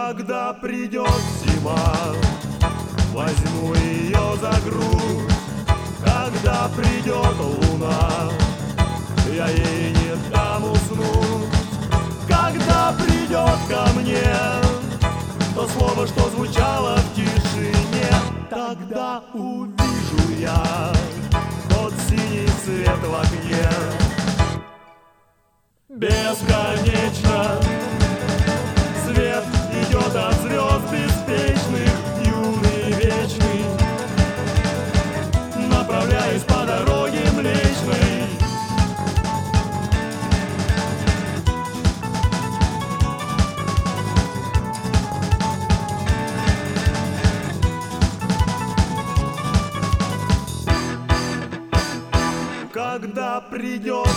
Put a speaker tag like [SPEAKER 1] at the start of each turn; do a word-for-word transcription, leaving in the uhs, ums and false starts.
[SPEAKER 1] Когда придет зима, возьму ее за грудь. Когда придет луна, я ей не дам уснуть. Когда придет ко мне то слово, что звучало в тишине, тогда увижу я тот синий свет в окне. Бесконечно свет идет от звезд беспечных, юный, вечный, направляясь по дороге Млечной. Когда придет